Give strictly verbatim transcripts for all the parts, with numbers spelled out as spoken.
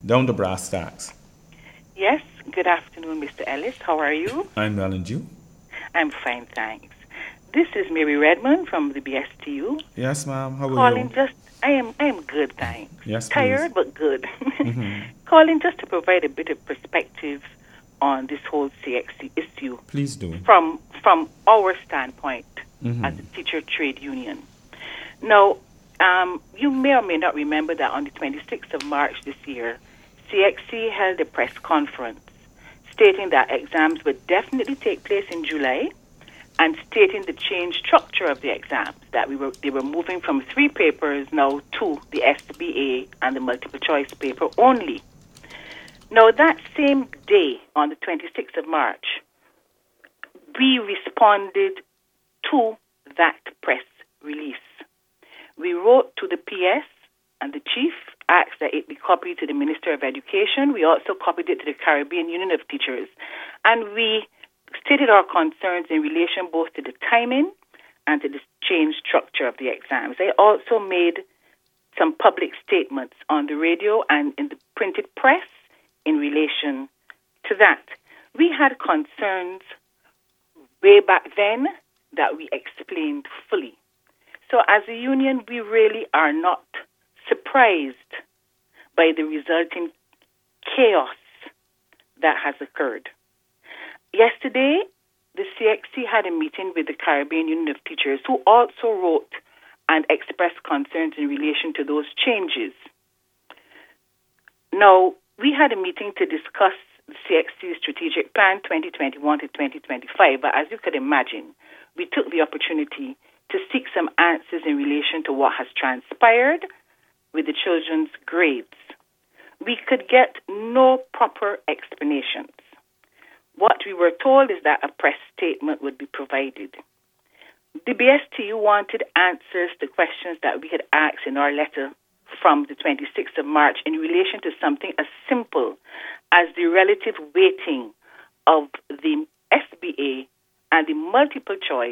Down to brass tacks. Yes, good afternoon, Mister Ellis. How are you? I'm well, and you? I'm fine, thanks. This is Mary Redmond from the B S T U. Yes, ma'am. How are Calling you? just, I am, I am good, thanks. Yes, please. Tired, but good. Mm-hmm. Calling just to provide a bit of perspective on this whole C X C issue. Please do. From from our standpoint Mm-hmm. as a teacher trade union. Now, um, you may or may not remember that on the twenty-sixth of March this year, C X C held a press conference stating that exams would definitely take place in July and stating the changed structure of the exams, that we were they were moving from three papers now to the S B A and the multiple choice paper only. Now, that same day, on the twenty-sixth of March, we responded to that press release. We wrote to the P S, and the chief asked that it be copied to the Minister of Education. We also copied it to the Caribbean Union of Teachers. And we stated our concerns in relation both to the timing and to the changed structure of the exams. I also made some public statements on the radio and in the printed press in relation to that. We had concerns way back then that we explained fully. So as a union, we really are not surprised by the resulting chaos that has occurred. Yesterday, the C X C had a meeting with the Caribbean Union of Teachers, who also wrote and expressed concerns in relation to those changes. Now, we had a meeting to discuss the C X C's strategic plan twenty twenty-one to twenty twenty-five, but as you could imagine, we took the opportunity to seek some answers in relation to what has transpired with the children's grades. We could get no proper explanations. What we were told is that a press statement would be provided. The B S T U wanted answers to questions that we had asked in our letter from the twenty-sixth of March in relation to something as simple as the relative weighting of the S B A and the multiple choice,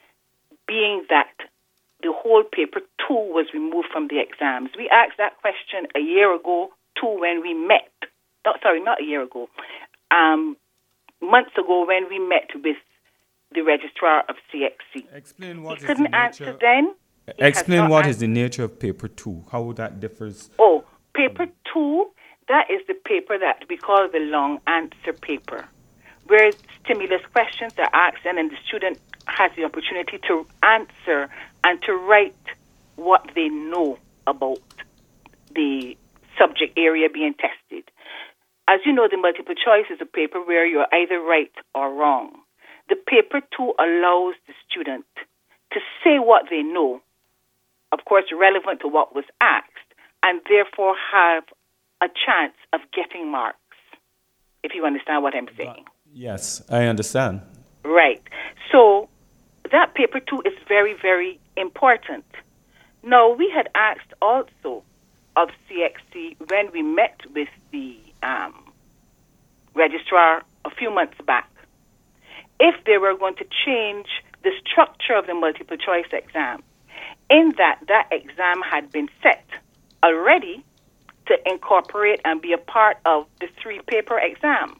being that the whole paper two was removed from the exams. We asked that question a year ago, too, when we met. No, sorry, not a year ago. Um, months ago when we met with the registrar of C X C. Explain what he is couldn't the answer nature. then. He Explain what answered. is the nature of paper two, how that differs. Oh, paper two, that is the paper that we call the long answer paper, where stimulus questions are asked and then the student has the opportunity to answer and to write what they know about the subject area being tested. As you know, the multiple choice is a paper where you're either right or wrong. The paper two allows the student to say what they know, of course, relevant to what was asked, and therefore have a chance of getting marks, if you understand what I'm saying. Yes, I understand. Right. So that paper two is very, very important. Now, we had asked also of C X C when we met with the um, registrar a few months back, if they were going to change the structure of the multiple choice exam, in that that exam had been set already to incorporate and be a part of the three-paper exam.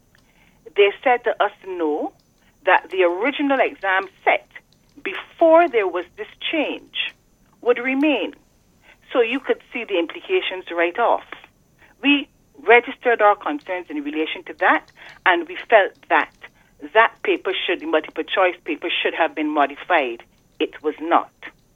They said to us no, that the original exam set before there was this change would remain. So you could see the implications right off. We registered our concerns in relation to that, and we felt that that paper should, the multiple choice paper, should have been modified. It was not.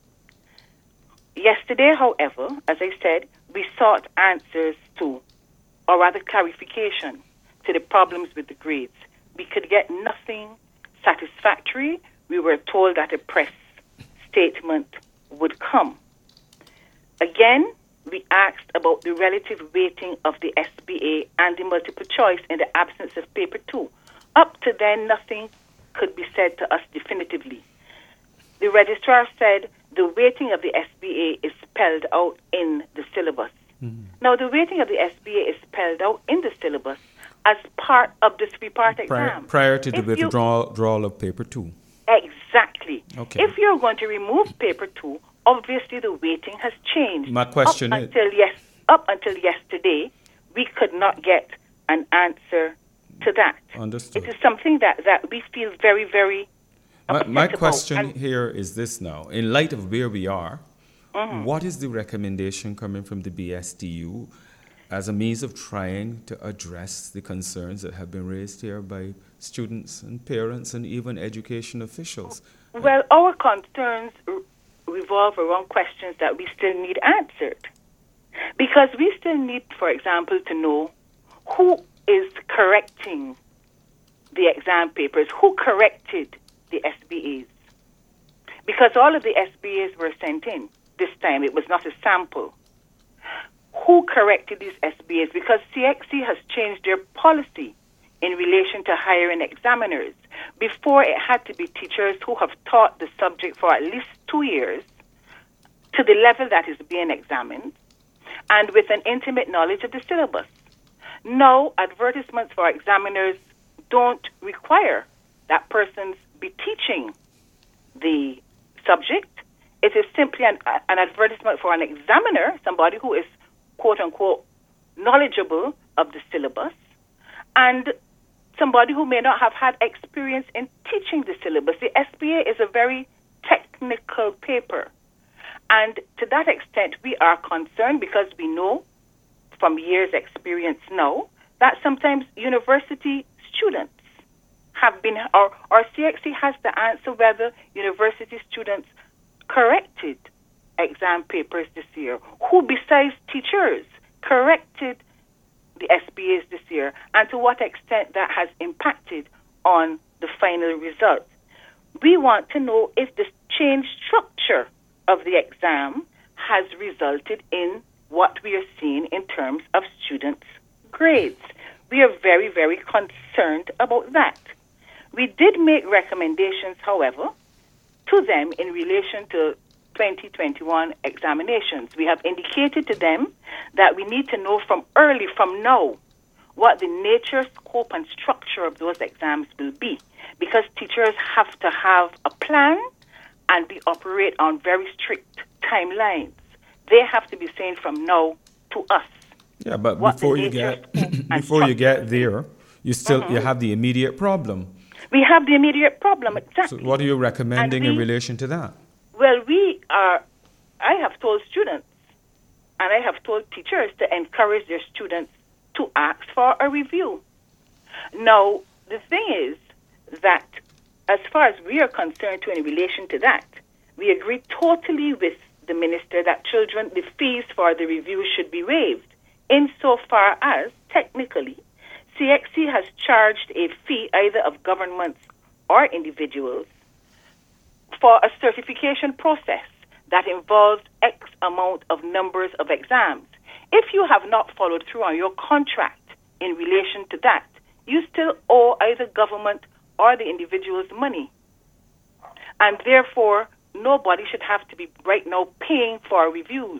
Yesterday, however, as I said, we sought answers to, or rather clarification, to the problems with the grades. We could get nothing satisfactory. We were told that a press statement would come. Again, we asked about the relative weighting of the S B A and the multiple choice in the absence of paper two. Up to then, nothing could be said to us definitively. The registrar said the weighting of the S B A is spelled out in the syllabus. Mm-hmm. Now, the weighting of the S B A is spelled out in the syllabus as part of the three-part prior, exam. Prior to the if withdrawal withdrawal of paper two. Exactly. Okay. If you're going to remove paper two, obviously the weighting has changed. My question up is... Until yes, up until yesterday, we not get an answer to that. Understood. It is something that, that we feel very, very My, upset my about. question And- here is this now. In light of where we are, Mhm. what is the recommendation coming from the B S T U as a means of trying to address the concerns that have been raised here by students and parents and even education officials? Well, our concerns r- revolve around questions that we still need answered. Because we still need, for example, to know who is correcting the exam papers, who corrected the S B As. Because all of the S B As were sent in this time. It was not a sample. Who corrected these S B As? Because C X C has changed their policy in relation to hiring examiners. Before, it had to be teachers who have taught the subject for at least two years to the level that is being examined and with an intimate knowledge of the syllabus. Now, advertisements for examiners don't require that persons be teaching the subject. It is simply an, an advertisement for an examiner, somebody who is, quote-unquote, knowledgeable of the syllabus, and somebody who may not have had experience in teaching the syllabus. The S B A is a very technical paper. And to that extent, we are concerned because we know from years' experience now that sometimes university students have been, or, or C X C has to answer whether university students corrected exam papers this year. Who besides teachers corrected the S B As this year, and to what extent that has impacted on the final result. We want to know if the changed structure of the exam has resulted in what we are seeing in terms of students' grades. We are very, very concerned about that. We did make recommendations, however, to them in relation to twenty twenty-one examinations. We have indicated to them that we need to know from early, from now, what the nature, scope, and structure of those exams will be, because teachers have to have a plan and we operate on very strict timelines. They have to be saying from now to us. Yeah, but what before the you nature, get scope, and before you structure get there, you still Mhm. you have the immediate problem. We have the immediate problem, exactly. So what are you recommending And in we- relation to that? Well, we are, I have told students and I have told teachers to encourage their students to ask for a review. Now, the thing is that as far as we are concerned to in relation to that, we agree totally with the minister that children, the fees for the review should be waived, insofar as, technically, C X C has charged a fee either of governments or individuals for a certification process that involves X amount of numbers of exams. If you have not followed through on your contract in relation to that, you still owe either government or the individual's money. And therefore, nobody should have to be right now paying for reviews.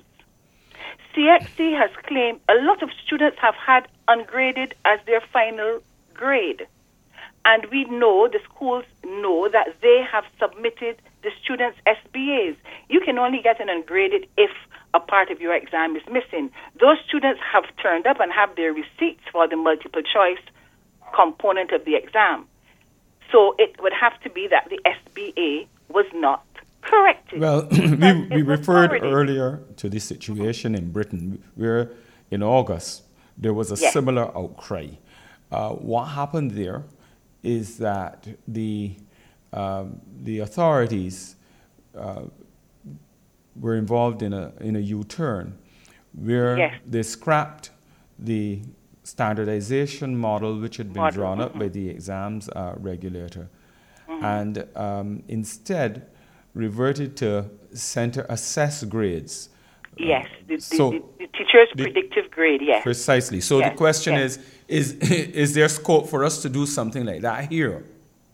C X C has claimed a lot of students have had ungraded as their final grade. And we know, the schools know, that they have submitted the students' S B As. You can only get an ungraded if a part of your exam is missing. Those students have turned up and have their receipts for the multiple choice component of the exam. So it would have to be that the S B A was not corrected. Well, we, because we it was referred already- earlier to the situation in Britain, where in August there was a Yes. similar outcry. Uh, what happened there is that the um, the authorities uh, were involved in a in a U-turn, where Yes. they scrapped the standardization model which had been Model, drawn up mhm. by the exams uh, regulator, Mhm. and um, instead reverted to center assess grades. Yes, the, the, so the, the teacher's the- predictive grade, yes. Precisely. So Yes, the question yes. is, is is there scope for us to do something like that here?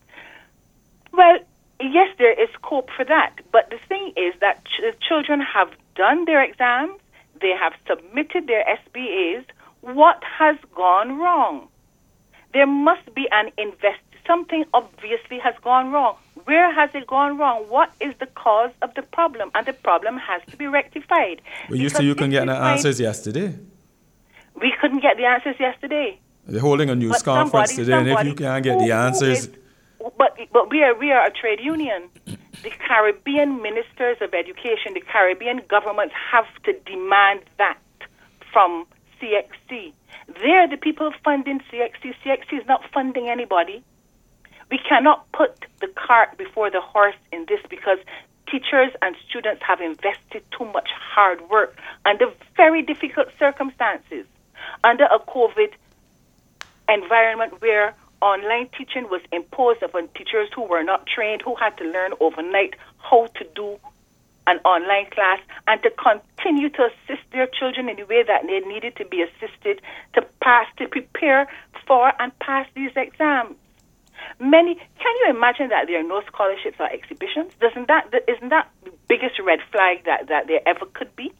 Well, yes, there is scope for that. But the thing is that ch- the children have done their exams, they have submitted their S B As. What has gone wrong? There must be an invest. Something obviously has gone wrong. Where has it gone wrong? What is the cause of the problem? And the problem has to be rectified. Well, you Because say you can if get we the find- answers yesterday. We couldn't get the answers yesterday. They're holding a news But conference somebody- today, and if somebody you can't get who- the who answers, is- but but we are we are a trade union. The Caribbean ministers of education, the Caribbean governments have to demand that from C X C. They're the people funding C X C. C X C is not funding anybody. We cannot put the cart before the horse in this because teachers and students have invested too much hard work under very difficult circumstances, under a COVID environment where online teaching was imposed upon teachers who were not trained, who had to learn overnight how to do an online class and to continue to assist their children in the way that they needed to be assisted to pass, to prepare for and pass these exams. Many, can you imagine that there are no scholarships or exhibitions? Doesn't that, isn't that the biggest red flag that, that there ever could be?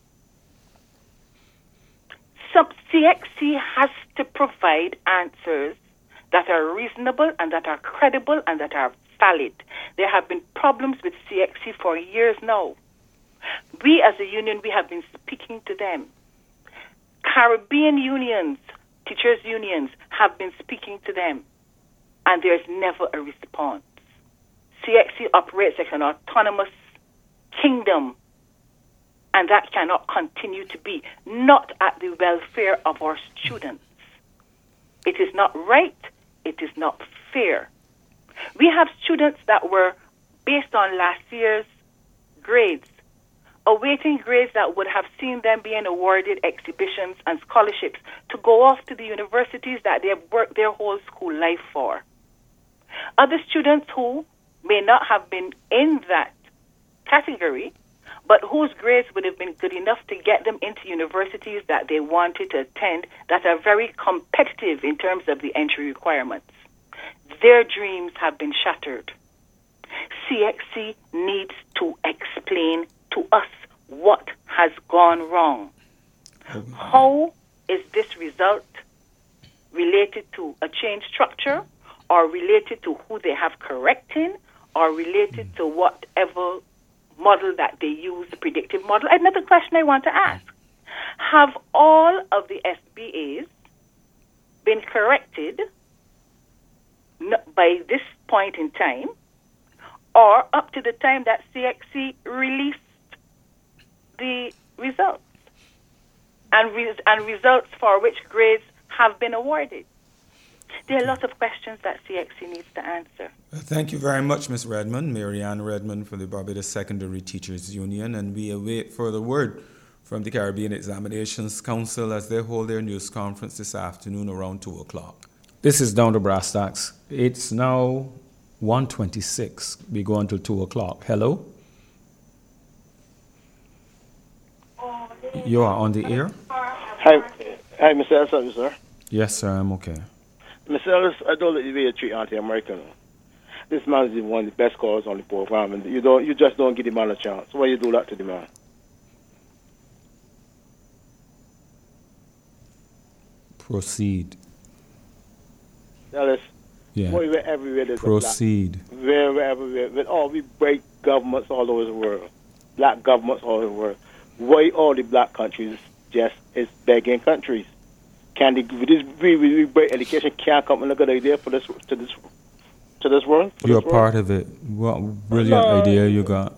So C X C has to provide answers that are reasonable and that are credible and that are valid. There have been problems with C X C for years now. We as a union, we have been speaking to them. Caribbean unions, teachers' unions, have been speaking to them. And there's never a response. C X C operates like an autonomous kingdom, and that cannot continue to be, not at the welfare of our students. It is not right. It is not fair. We have students that were, based on last year's grades, awaiting grades that would have seen them being awarded exhibitions and scholarships to go off to the universities that they have worked their whole school life for. Other students who may not have been in that category, but whose grades would have been good enough to get them into universities that they wanted to attend that are very competitive in terms of the entry requirements. Their dreams have been shattered. C X C needs to explain to us what has gone wrong. Okay. How is this result related to a change structure, or related to who they have correcting, or related to whatever model that they use, the predictive model? Another question I want to ask. Have all of the S B As been corrected by this point in time, or up to the time that C X C released the results, and, re- and results for which grades have been awarded? There are a lot of questions that C X C needs to answer. Thank you very much, Miz Redmond, Marianne Redmond from the Barbados Secondary Teachers Union, and we await further word from the Caribbean Examinations Council as they hold their news conference this afternoon around two o'clock. This is Down to Brass Tacks. It's now one twenty-six. We go until two o'clock. Hello? You are on the air? Hi, hi, Mister Ellis, are you, sir? Yes, sir, I'm okay. Mister Ellis, I don't let you be a treat anti-American. This man is one of the best callers on the program, and you don't, you just don't give the man a chance. Why you do that to the man? Proceed. Ellis, yeah. Where everywhere there's Proceed. a black, where, wherever, with all we break governments all over the world, black governments all over the world. Why all the black countries just is begging countries? Can they, with this we, we break education can't come and a good idea for this to this to this world? You're this part world? of it. What brilliant no. idea you got.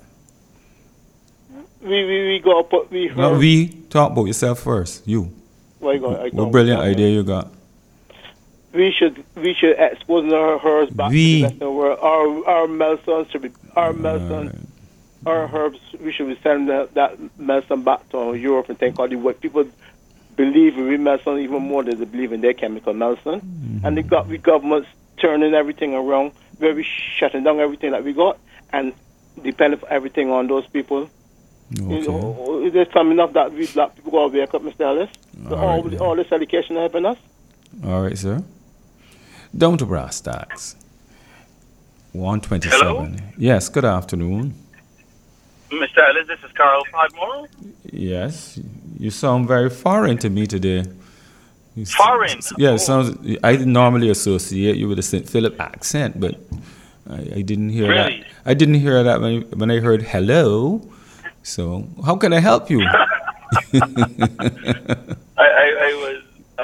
We we, we go put we heard, no, we talk about yourself first. You. What, you what brilliant idea you got. We should we should expose our herbs back we. to the rest of the world. Our our medicine should be our medicine. Right. Our herbs, we should be sending that, that medicine back to Europe and thank all the what people believe in medicine even more than they believe in their chemical medicine. Mm-hmm. And they got we governments turning everything around, where we shutting down everything that we got and depending for everything on those people. Okay. You know, there's time enough that we black people go wake up, Mister Ellis. So all, all, right, all this education helping us. All right, sir. Down to Brass Tacks. one twenty-seven. Hello? Yes, good afternoon. Mister Ellis, this is Carl Podmore. Yes, you sound very foreign to me today. You foreign? S- yeah, oh. sounds. I normally associate you with a Saint Philip accent, but I, I didn't hear really? that. I didn't hear that when, when I heard hello. So how can I help you? I, I, I was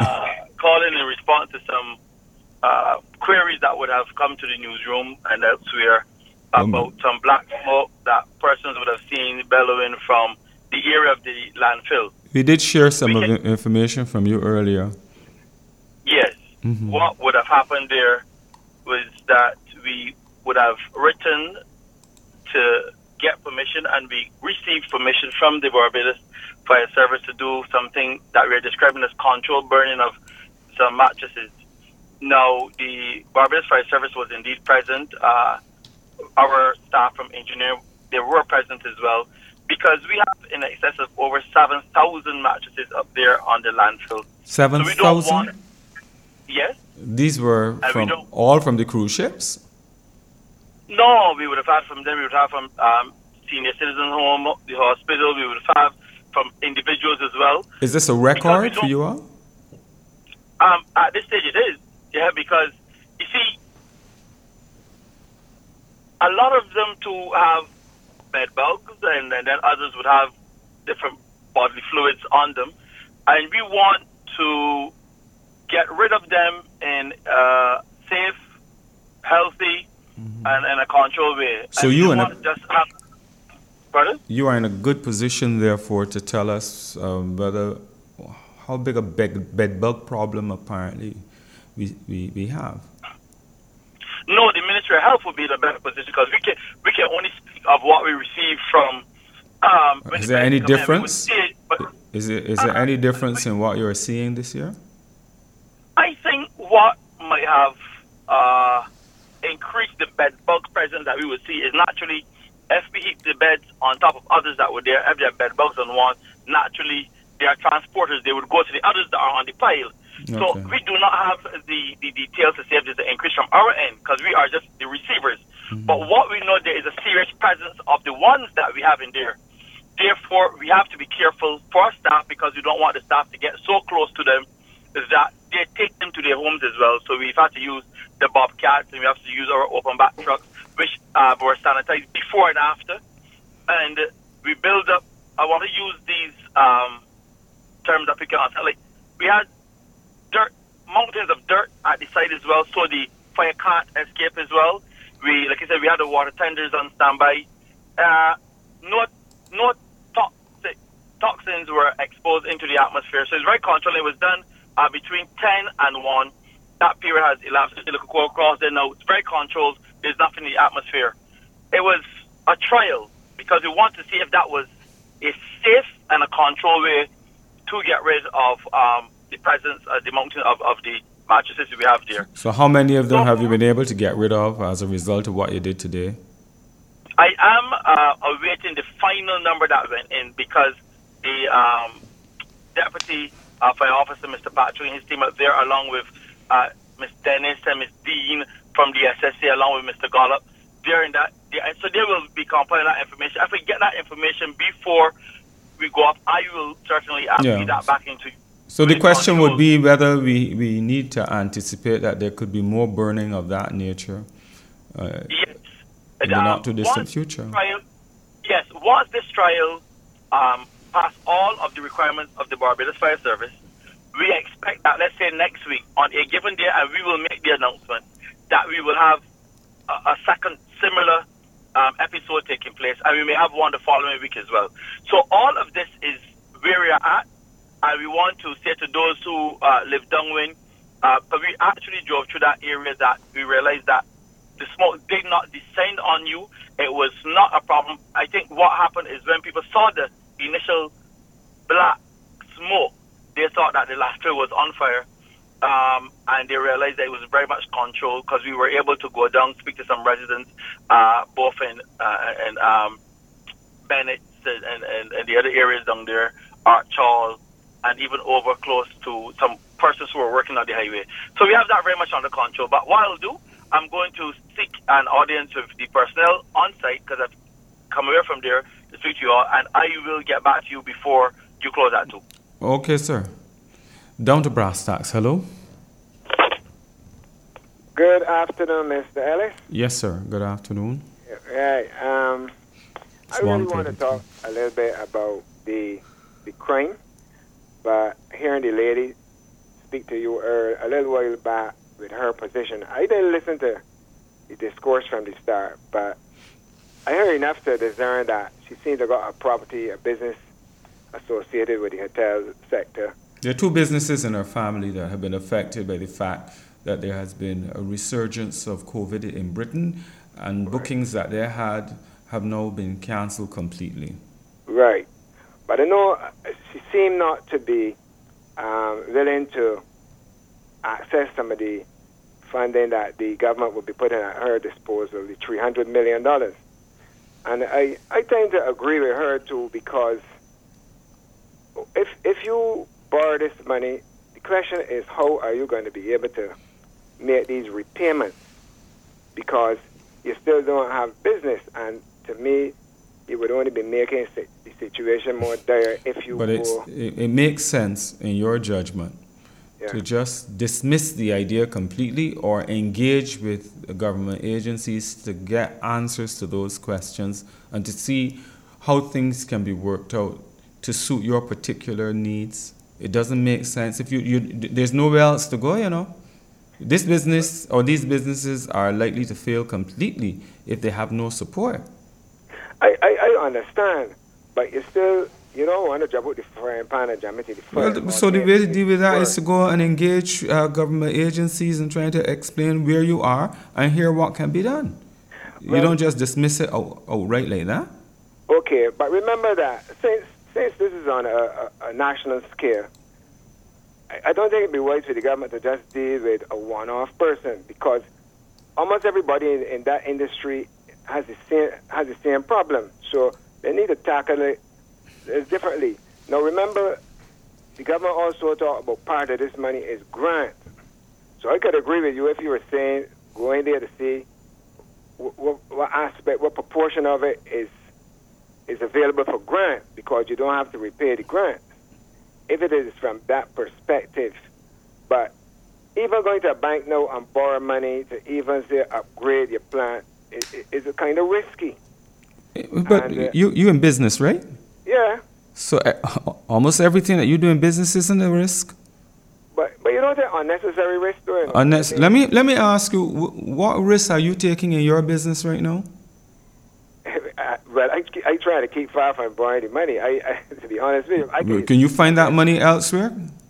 calling in response to some uh, queries that would have come to the newsroom and elsewhere about some black smoke that persons would have seen bellowing from the area of the landfill. We did share some We of can- the information from you earlier. Yes. Mhm. What would have happened there was that we would have written to get permission, and we received permission from the Barbados Fire Service to do something that we are describing as controlled burning of some mattresses. Now, the Barbados Fire Service was indeed present. Uh, our staff from engineer, they were present as well, because we have in excess of over seven thousand mattresses up there on the landfill. Seven So we don't thousand? want- Yes? These were we from don't- all from the cruise ships? No, we would have had from them, we would have from um, senior citizen home, the hospital, we would have had from individuals as well. Is this a we record for don't- you all? Um, at this stage it is, yeah, because you see, a lot of them to have bed bugs, and, and then others would have different bodily fluids on them, and we want to get rid of them in a safe, healthy, and in a controlled way. So and we you don't and a- want to just have, pardon? You are in a good position, therefore, to tell us um, whether how big a bed, bed bug problem apparently we, we, we have. No, the Ministry of Health would be in a better position, because we can we can only speak of what we receive from. Um, when Is the there any patients come in. We would difference? see it, but Is, it, is there any difference in what you're seeing this year? I think what might have uh, increased the bed bug presence that we would see is naturally, if we heap the beds on top of others that were there, if there are bed bugs on one, naturally they are transporters. They would go to the others that are on the pile. So Okay. we do not have the, the details to say if there's an increase from our end, because we are just the receivers. But what we know, there is a serious presence of the ones that we have in there. Therefore, we have to be careful for our staff, because we don't want the staff to get so close to them that they take them to their homes as well. So we've had to use the bobcats, and we have to use our open back trucks, which uh, were sanitized before and after. And we build up, I want to use these um, terms that we can answer. Like, we had dirt, mountains of dirt at the site as well, so the fire can't escape as well. We, like I said, we had the water tenders on standby. Uh, no, no toxic, toxins were exposed into the atmosphere, so it's very controlled. It was done uh, between ten and one. That period has elapsed. You look across there now, it's very controlled. There's nothing in the atmosphere. It was a trial, because we want to see if that was a safe and a controlled way to get rid of um, the presence, uh, the mountain of, of the mattresses we have there. So how many of them have you been able to get rid of as a result of what you did today? I am uh, awaiting the final number that went in, because the um, deputy uh, fire officer, Mister Patrick, and his team up there, along with uh, Miss Dennis and Miss Dean from the S S A, along with Mister Gollop, they're in that. They, so they will be compiling that information. If we get that information before we go up, I will certainly uh, Yeah. feed that back into. So the with question would control. be whether we, we need to anticipate that there could be more burning of that nature uh, Yes. in the Um, not too distant once future. Trial, yes, once this trial um, pass all of the requirements of the Barbados Fire Service, we expect that, let's say next week, on a given day, and we will make the announcement that we will have a, a second similar um, episode taking place, and we may have one the following week as well. So all of this is where we are at, and we want to say to those who uh, live downwind, uh, but we actually drove through that area, that we realized that the smoke did not descend on you. It was not a problem. I think what happened is when people saw the initial black smoke, they thought that the landfill was on fire, um, and they realized that it was very much controlled, because we were able to go down, speak to some residents, uh, both in uh, in um, Bennett and, and, and the other areas down there, Arch Hall, and even over close to some persons who were working on the highway. So we have that very much under control. But what I'll do, I'm going to seek an audience with the personnel on site, because I've come away from there to speak to you all, and I will get back to you before you close at two. Okay, sir. Down to brass tacks. Hello? Good afternoon, Mister Ellis. Yes, sir. Good afternoon. Right. Um, I It's really one want to thing. talk a little bit about the the crime, but hearing the lady speak to you uh, a little while back with her position. I didn't listen to the discourse from the start, but I heard enough to discern that she seemed to got a property, a business associated with the hotel sector. There are two businesses in her family that have been affected by the fact that there has been a resurgence of COVID in Britain, and right. bookings that they had have now been cancelled completely. Right. But I know she seemed not to be um, willing to access some of the funding that the government would be putting at her disposal, the three hundred million dollars. And I, I tend to agree with her, too, because if if you borrow this money, the question is how are you going to be able to make these repayments, because you still don't have business, and to me, you would only be making the situation more dire if you But go... it's, it, it makes sense, in your judgment, yeah. to just dismiss the idea completely or engage with the government agencies to get answers to those questions and to see how things can be worked out to suit your particular needs. It doesn't make sense. If you, you there's nowhere else to go, you know. This business or these businesses are likely to fail completely if they have no support. I, I, I understand, but you still, you don't want to jump with the frying pan and jam it in the fire. Well, so the way to deal with that is to go and engage uh, government agencies and try to explain where you are and hear what can be done. Well, you don't just dismiss it out, outright like that. Okay, but remember that since since this is on a, a, a national scale, I don't think it'd be wise for the government to just deal with a one-off person, because almost everybody in, in that industry has the same has the same problem. So they need to tackle it differently. Now remember, the government also talked about part of this money is grant. So I could agree with you if you were saying going there to see what, what aspect, what proportion of it is is available for grant, because you don't have to repay the grant, if it is from that perspective. But even going to a bank now and borrow money to even say upgrade your plant is, is a kind of risky. But and, uh, you you in business, right? Yeah. So uh, almost everything that you do in business isn't a risk. But but you don't take unnecessary risk doing it. Unless, let me let me ask you, what risks are you taking in your business right now? Well, I, I try to keep far from borrowing the money. I, I to be honest with you, I can, can you find that money elsewhere?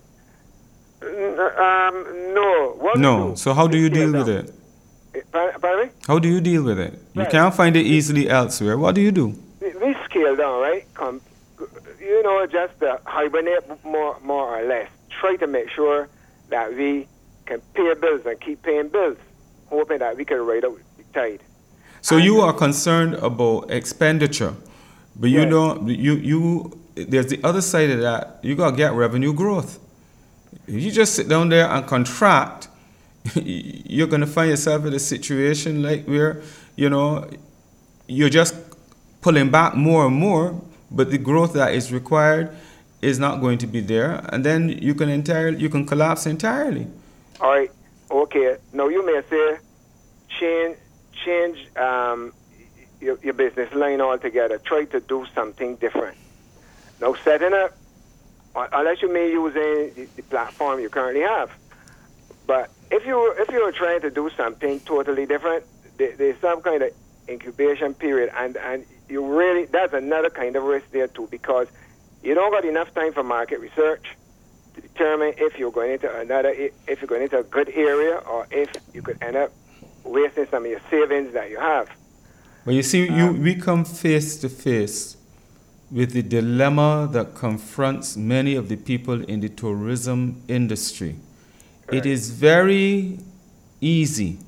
Um, no. What no. So how do you deal with it? Pardon me? How do you deal with it? You right. can't find it easily elsewhere. What do you do? We scale down, right? Come, you know, just uh, hibernate more, more or less. Try to make sure that we can pay bills and keep paying bills, hoping that we can ride out the tide. So and you are concerned about expenditure, but you yes. don't. You you. There's the other side of that. You gotta get revenue growth. If you just sit down there and contract, you're gonna find yourself in a situation like where you know you're just pulling back more and more, but the growth that is required is not going to be there, and then you can entirely you can collapse entirely. All right. Okay. Now you may say change. Change um, your, your business line altogether. Try to do something different. Now, setting up, unless you may use the, the platform you currently have. But if you if you're trying to do something totally different, there, there's some kind of incubation period, and, and you really that's another kind of risk there too, because you don't got enough time for market research to determine if you're going into another if you're going into a good area, or if you could end up wasting some of your savings that you have. Well, you see, um, you, we come face to face with the dilemma that confronts many of the people in the tourism industry. Right. It is very easy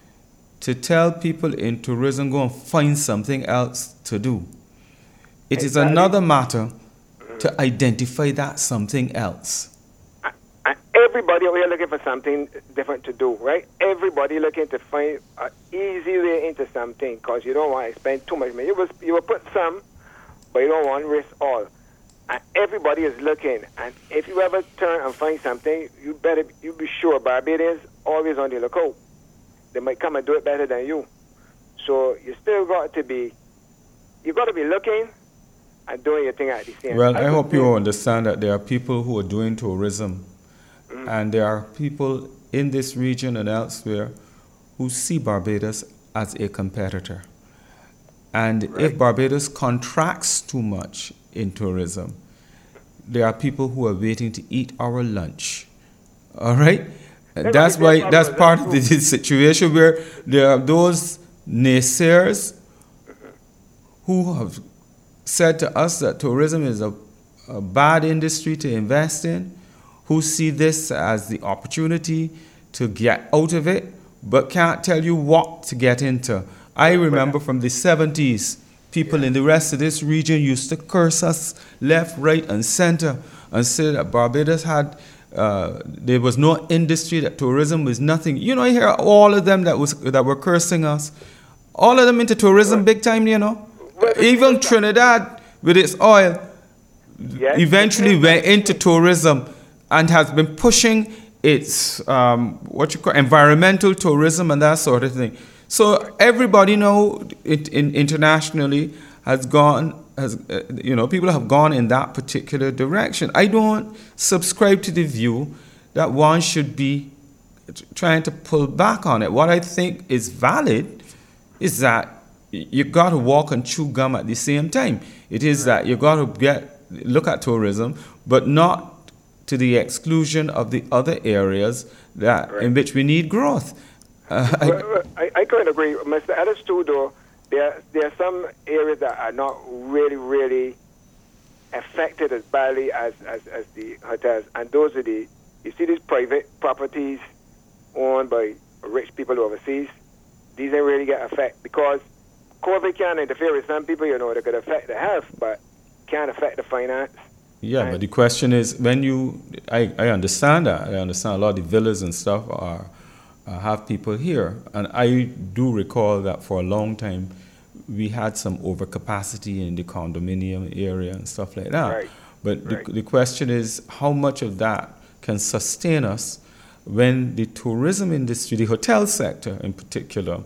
to tell people in tourism, go and find something else to do. It exactly. is another matter to identify that something else. Everybody out here looking for something different to do, right? Everybody looking to find an easy way into something, because you don't want to spend too much money. You will, you will put some, but you don't want to risk all. And everybody is looking. And if you ever turn and find something, you better you be sure Barbadians always on the lookout. They might come and do it better than you. So you still got to be, you got to be looking and doing your thing at the same time. Well, I, I hope you understand that there are people who are doing tourism Mm. And there are people in this region and elsewhere who see Barbados as a competitor. And Right. if Barbados contracts too much in tourism, there are people who are waiting to eat our lunch. All right? Yeah, That's but why it's that's a part of problem. the situation where there are those naysayers who have said to us that tourism is a, a bad industry to invest in, who see this as the opportunity to get out of it, but can't tell you what to get into. I remember from the seventies, people in the rest of this region used to curse us left, right, and center and say that Barbados had, uh, there was no industry, that tourism was nothing. You know, I hear all of them that was that were cursing us. All of them into tourism big time, you know. Well, the Even thing is that- Trinidad with its oil Yes, eventually the thing went into tourism and has been pushing its um, what you call environmental tourism and that sort of thing. So everybody now it, in, internationally has gone has uh, you know people have gone in that particular direction. I don't subscribe to the view that one should be t- trying to pull back on it. What I think is valid is that y- you got to walk and chew gum at the same time. It is that you got to get look at tourism, but not to the exclusion of the other areas that Right. in which we need growth. Uh, I- Well, well, I, I couldn't agree. Mister Ellis, too, though, there, there are some areas that are not really, really affected as badly as, as, as the hotels. And those are the, you see these private properties owned by rich people overseas, these ain't really get affected because COVID can interfere with some people, you know, that could affect the health, but can't affect the finance. Yeah, And- but the question is, when you, I, I understand that. I understand a lot of the villas and stuff are uh, have people here, and I do recall that for a long time we had some overcapacity in the condominium area and stuff like that. Right. But Right. the, the question is, how much of that can sustain us when the tourism industry, the hotel sector in particular,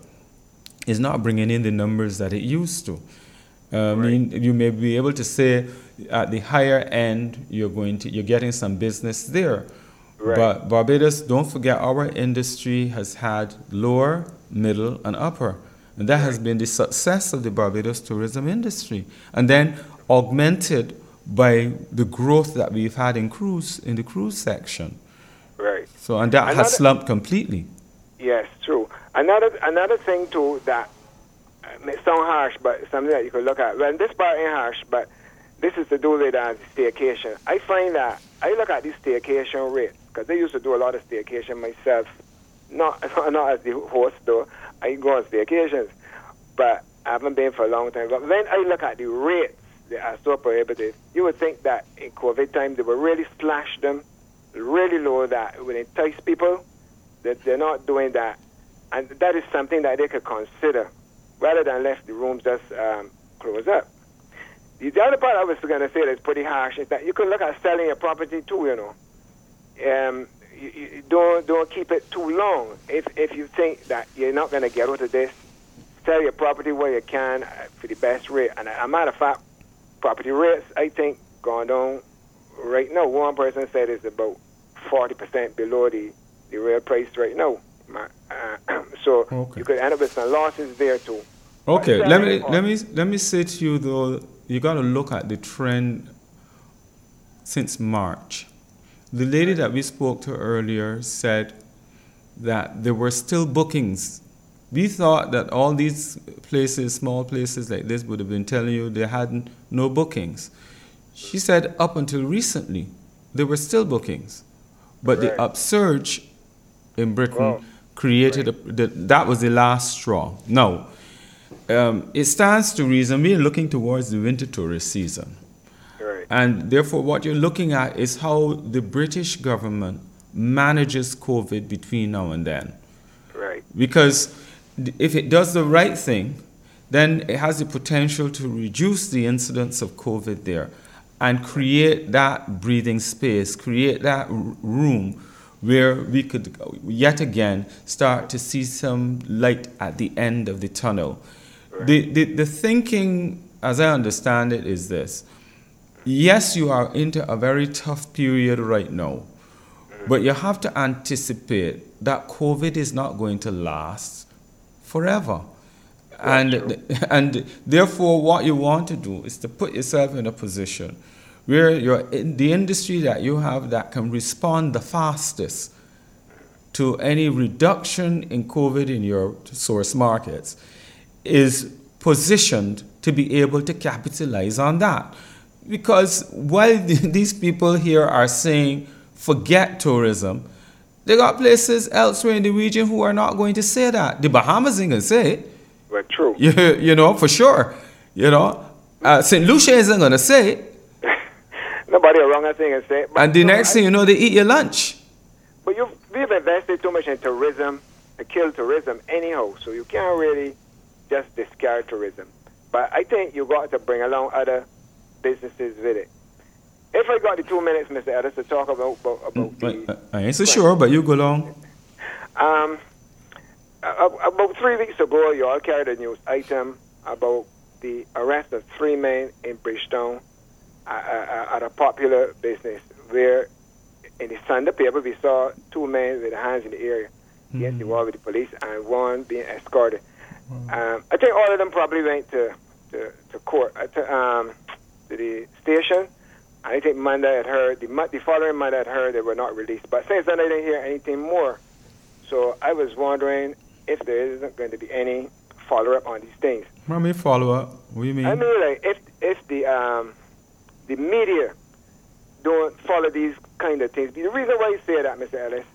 is not bringing in the numbers that it used to. Uh, I mean, you may be able to say at the higher end, you're going to, you're getting some business there. Right. But Barbados, don't forget, our industry has had lower, middle, and upper. And that has been the success of the Barbados tourism industry. And then augmented by the growth that we've had in cruise, in the cruise section. Right. So, and that Another- has slumped completely. Yes, true. Another another thing too that uh, may sound harsh, but something that you could look at. Well, this part ain't harsh, but this is to do with uh, staycation. I find that I look at these staycation rates because I used to do a lot of staycation myself. Not not as the host though. I go on staycations, but I haven't been for a long time. But when I look at the rates, they are so prohibitive. You would think that in COVID time they would really slash them really low that it would entice people. That they're not doing that, and that is something that they could consider rather than let the rooms just um, close up. The, the other part I was going to say that's pretty harsh is that you can look at selling a property too. You know, um, you, you don't don't keep it too long. If if you think that you're not going to get out of this, sell your property where you can uh, for the best rate. And a matter of fact, property rates I think gone down right now. One person said it's about forty percent below the the real price right now. Uh, so Okay. you could end up with some losses there too. Okay, But let me selling let me let me say to you though, you got to look at the trend since March. The lady that we spoke to earlier said that there were still bookings. We thought that all these places, small places like this, would have been telling you they had no bookings. She said up until recently, there were still bookings, but Right. the upsurge in Britain Wow. created a, the, that was the last straw. Now, um, it stands to reason we are looking towards the winter tourist season. Right. And therefore, what you're looking at is how the British government manages COVID between now and then. Right. Because th- if it does the right thing, then it has the potential to reduce the incidence of COVID there and create that breathing space, create that r- room where we could yet again start to see some light at the end of the tunnel. The, the, the thinking, as I understand it, is this. Yes, you are into a very tough period right now, But you have to anticipate that COVID is not going to last forever. And, and therefore, what you want to do is to put yourself in a position where you're in the industry that you have that can respond the fastest to any reduction in COVID in your source markets is positioned to be able to capitalize on that. Because while these people here are saying, forget tourism, they got places elsewhere in the region who are not going to say that. The Bahamas ain't going to say it. Well, true. You, you know, for sure. You know, uh, Saint Lucia isn't going to say it. Nobody around us ain't going to say it. But And the so next I, thing you know, they eat your lunch. But you've, we've invested too much in tourism to kill tourism anyhow, so you can't really just discard tourism. But I think you got to bring along other businesses with it. If I got the two minutes, Mister Ellis, to talk about about, about But, the, uh, I ain't so sure, but you go along. um, a- about three weeks ago, you all carried a news item about the arrest of three men in Bridgetown uh, uh, at a popular business where in the Sunday paper we saw two men with their hands in the air against the wall with the police and one being escorted. Um, I think all of them probably went to to, to court, uh, to, um, to the station. I think Monday I heard, the, the following Monday I heard they were not released. But since then I didn't hear anything more. So I was wondering if there isn't going to be any follow-up on these things. Let me follow up. What do you mean? I mean, like, if if the um, the media don't follow these kind of things. The reason why you say that, Mister Ellis,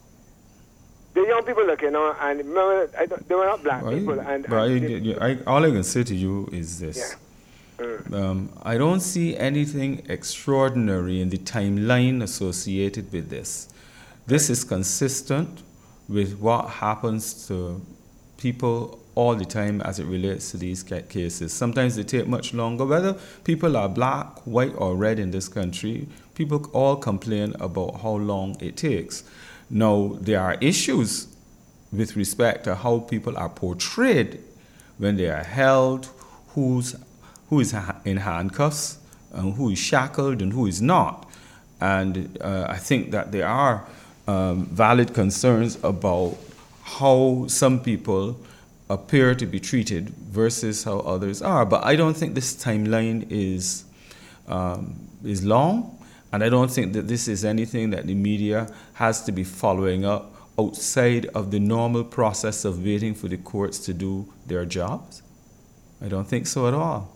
the young people looking on, and remember, I don't, they were not black Well, people. you- And, but and you- you- I, all I can say to you is this. Yeah. Mm. Um, I don't see anything extraordinary in the timeline associated with this. This is consistent with what happens to people all the time as it relates to these ca- cases. Sometimes they take much longer. Whether people are black, white, or red in this country, people all complain about how long it takes. Now, there are issues with respect to how people are portrayed when they are held, who's who is ha- in handcuffs, and who is shackled, and who is not. And uh, I think that there are um, valid concerns about how some people appear to be treated versus how others are. But I don't think this timeline is um, is long, and I don't think that this is anything that the media has to be following up outside of the normal process of waiting for the courts to do their jobs. I don't think so at all.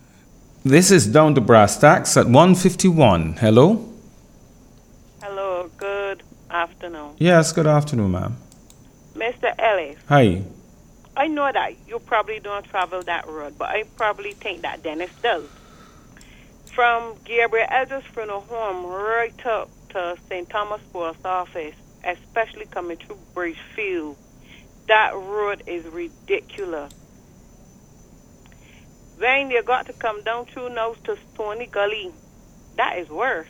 This is Down to Brass Tacks at one fifty-one. Hello? Hello, good afternoon. Yes, good afternoon, ma'am. Mister Ellis, Hi. I know that you probably don't travel that road, but I probably think that Dennis does. From Gabriel Edwards funeral home right up to Saint Thomas Post Office, especially coming through Bridgefield, that road is ridiculous. Then you got to come down through now to Stony Gully. That is worse.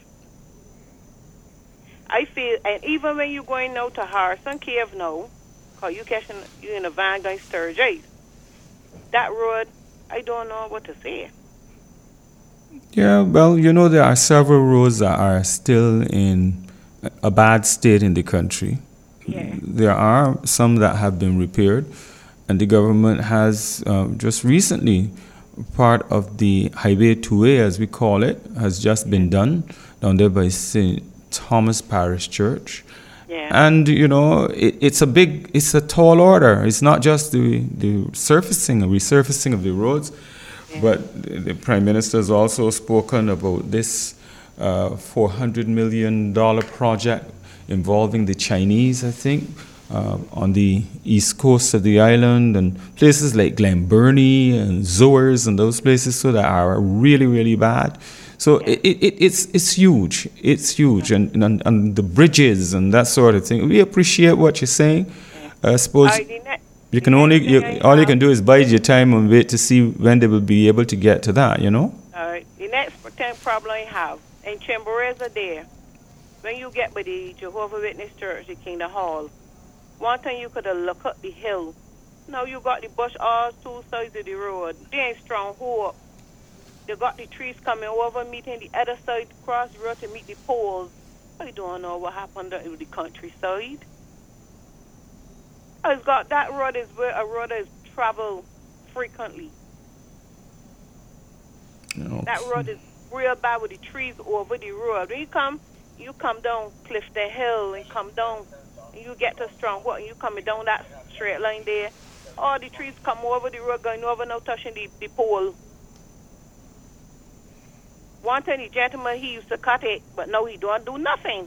I feel, and even when you're going now to Harrison Cave now, because you catching you in a van going Sturgis, that road, I don't know what to say. Yeah, well, you know, there are several roads that are still in a bad state in the country. Yeah. There are some that have been repaired, and the government has um, just recently, part of the Highway two A, as we call it, has just been done down there by Saint Thomas Parish Church. Yeah. And, you know, it, it's a big, it's a tall order. It's not just the, the surfacing, resurfacing of the roads, Yeah. but the, the Prime Minister has also spoken about this uh, four hundred million dollars project involving the Chinese, I think, uh, on the east coast of the island, and places like Glen Burnie and Zoers and those places so that are really, really bad. So Yeah. it, it, it's it's huge. It's huge. And, and, and the bridges and that sort of thing. We appreciate what you're saying. I suppose All right, the ne- you the can only, next you, thing I all you have- can do is bide your time and wait to see when they will be able to get to that, you know? All right. The next thing problem I have, in Chimborazo there, when you get by the Jehovah Witness Church, the Kingdom Hall, one time you could have looked up the hill. Now you got the bush all two sides of the road. They ain't strong hold. They got the trees coming over, meeting the other side, cross the road to meet the poles. I don't know what happened to the countryside. It's got that road is where a road is travel frequently. Okay. That road is real bad with the trees over the road. When you come, you come down Clifton Hill and come down, and you get to Strongwood, and you coming down that straight line there. All the trees come over the road, going over now, touching the, the pole. One time the gentleman, he used to cut it, but now he don't do nothing.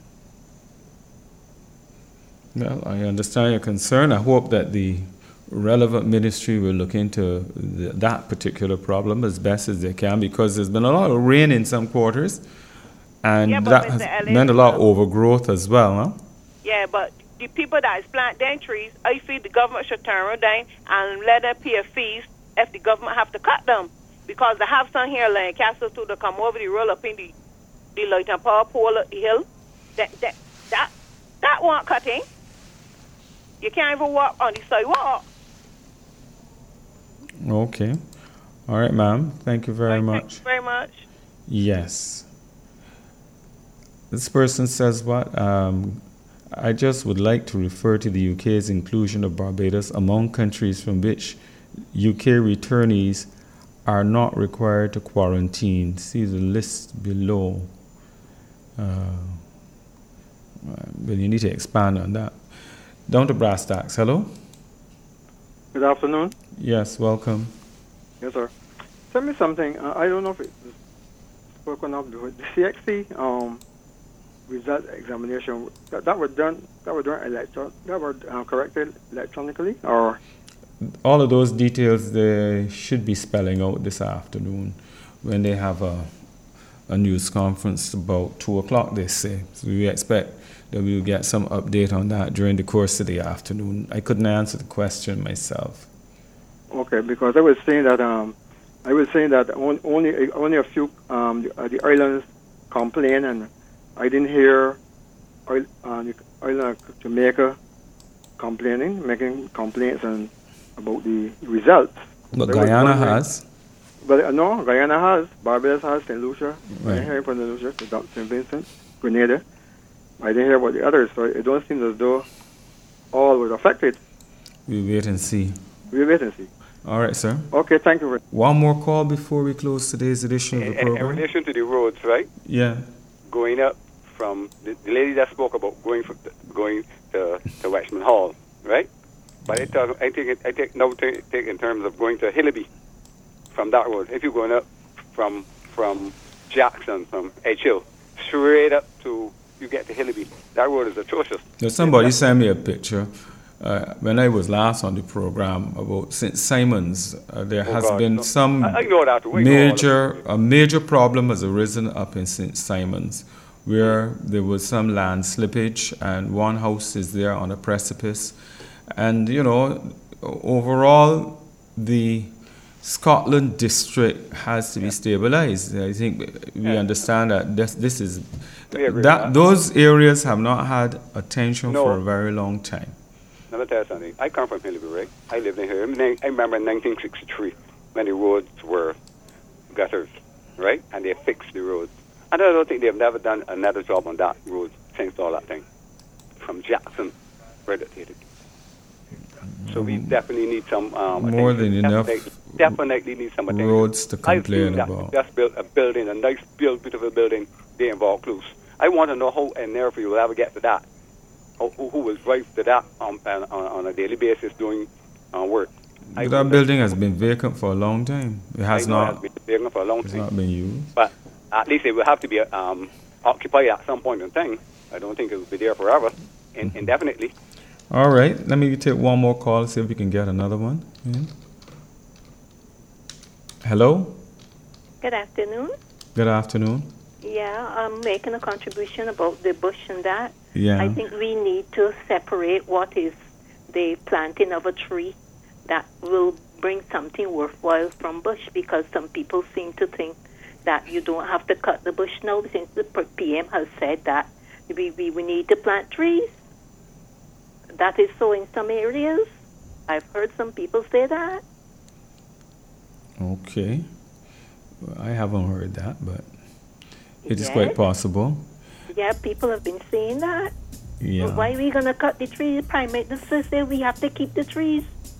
Well, I understand your concern. I hope that the relevant ministry will look into the, that particular problem as best as they can, because there's been a lot of rain in some quarters, and Yeah, but that Mister has Ellis, meant a lot of uh, overgrowth as well, huh? Yeah, but the people that is plant them trees, I feel the government should turn around down and let them pay fees if the government have to cut them. Because they have some here like Castle too to come over the roll up in the the light and power pole up the hill. That that that that won't cutting. You can't even walk on the sidewalk. Okay. All right, ma'am. Thank you very Right, much. Thank you very much. Yes. This person says what? Um, I just would like to refer to the U K's inclusion of Barbados among countries from which U K returnees are not required to quarantine. See the list below. Uh, but you need to expand on that. Down to brass tacks. Hello? Good afternoon. Yes, welcome. Yes, sir. Tell me something. Uh, I don't know if it's spoken of before. The C X C um, result examination that, that were done. That were done electron. That were uh, corrected electronically, or All of those details they should be spelling out this afternoon when they have a, a news conference about two o'clock, they say. So we expect that we will get some update on that during the course of the afternoon. I couldn't answer the question myself. okay? Because I was saying that um, I was saying that on, only only a few um, the, uh, the islands complain, and I didn't hear uh, the island of Jamaica complaining, making complaints and about the results. But There was Guyana one way- has. But uh, no, Guyana has, Barbados has, Saint Lucia. I Right. didn't hear from Saint Lucia, Saint Vincent, Grenada. I didn't hear about the others, so it don't seem as though all were affected. We wait and see. We'll wait and see. All right, sir. Okay, thank you very One more call before we close today's edition of In, the in, in program. relation to the roads, right? Yeah. Going up from the, the lady that spoke about going from going to, to Westman Hall, right? But I talk, I take it, I take now take, take in terms of going to Hillaby from that road. If you're going up from from Jackson, from Edge Hill, straight up to you get to Hillaby, that road is atrocious. Now, somebody sent me a picture uh, when I was last on the program about Saint Simons. Uh, there Oh, has God, been no. some I, I know that. We know all of major it. a major problem has arisen up in Saint Simons, where there was some land slippage and one house is there on a precipice, and you know, overall the Scotland district has to be stabilized. I think we Yeah. understand that this this is We agree with that that. those areas have not had attention No. for a very long time. Now, let me tell you something. I come from Hillaby, right? I lived in here. I remember in nineteen sixty-three when the roads were gutters, right? And they fixed the roads. And I don't think they've never done another job on that road since all that thing. From Jackson, right up to Hillaby. So we definitely need some... Um, More attention. than enough Definitely, definitely need some attention. roads to I've complain seen that about. Just built a building, a nice, built, beautiful building, they in Vaucluse. I want to know how in there for you will ever get to that. Who, who who will drive to that on, on, on a daily basis doing uh, work. I But that would- building has been vacant for a long time. It I has know it not has been vacant for a long it's time. not been used. But at least it will have to be um, occupied at some point in time. I don't think it will be there forever, in, indefinitely. All right, let me take one more call, see if we can get another one. in. Hello, Good afternoon. good afternoon. Yeah, I'm making a contribution about the bush and that. Yeah. I think we need to separate what is the planting of a tree that will bring something worthwhile from bush, because some people seem to think that you don't have to cut the bush now, since the P M has said that we, we, we need to plant trees. That is so in some areas. I've heard some people say that. Okay. Well, I haven't heard that, but it is Yes. quite possible. Yeah, people have been saying that. Yeah. Why are we going to cut the trees? Prime Minister said we have to keep the trees.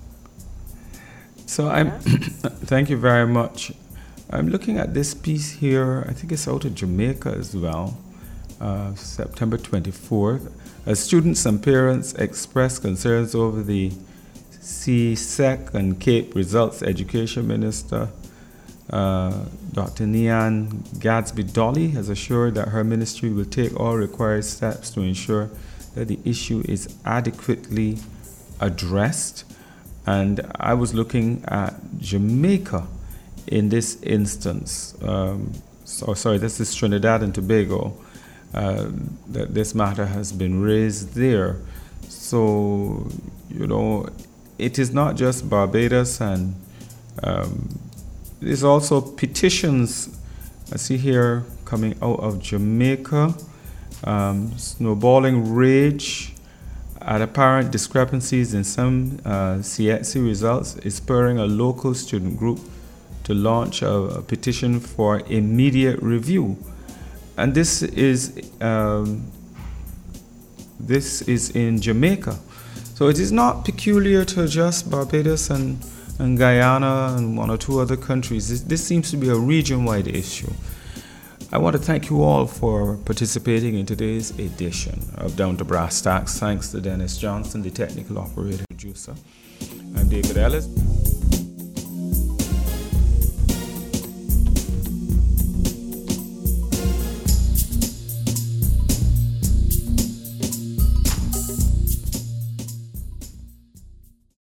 So I'm. Thank you very much. I'm looking at this piece here. I think it's out of Jamaica as well. Uh, September twenty-fourth. As students and parents express concerns over the C S E C and Cape results, Education Minister uh, Doctor Nian Gadsby-Dolly has assured that her ministry will take all required steps to ensure that the issue is adequately addressed. And I was looking at Jamaica in this instance. Um, so, sorry, this is Trinidad and Tobago. Uh, that this matter has been raised there. So, you know, it is not just Barbados, and um, there's also petitions I see here coming out of Jamaica. Um, snowballing rage at apparent discrepancies in some uh, C X C results is spurring a local student group to launch a, a petition for immediate review. And this is um, this is in Jamaica. So it is not peculiar to just Barbados and, and Guyana and one or two other countries. This, this seems to be a region-wide issue. I want to thank you all for participating in today's edition of Down to Brass Tacks. Thanks to Dennis Johnson, the technical operator producer. I'm David Ellis.